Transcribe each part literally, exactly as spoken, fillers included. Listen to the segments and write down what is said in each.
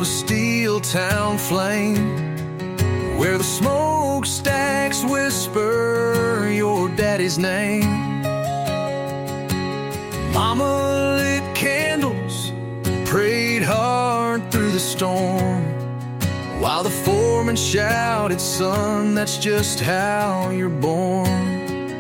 of a steel town flame, where the smokestacks whisper your daddy's name. Mama lit candles, prayed hard through the storm, while the foreman shouted, "Son, that's just how you're born."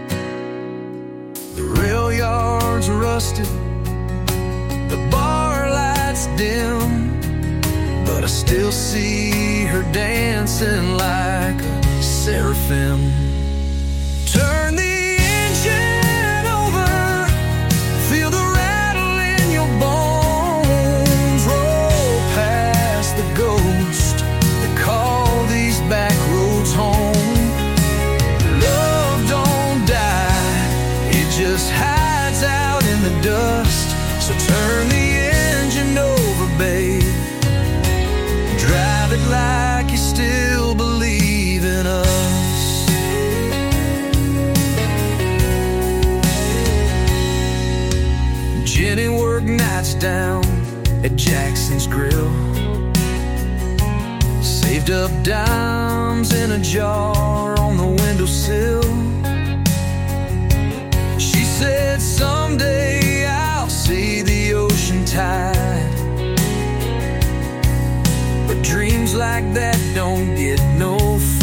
The rail yard's rusted, the bar lights dim, but I still see her dancing like a seraphim. Turn the engine over, feel the rattle in your bones, roll past the ghost that call these back roads home. Love don't die, it just hides out in the dust. So turn the engine over, babe, drive it like you still believe in us. Jenny worked nights down at Jackson's Grill, saved up dimes in a jar on the windowsill. She said, "Someday I'll see the ocean tide, but dreams like that don't get no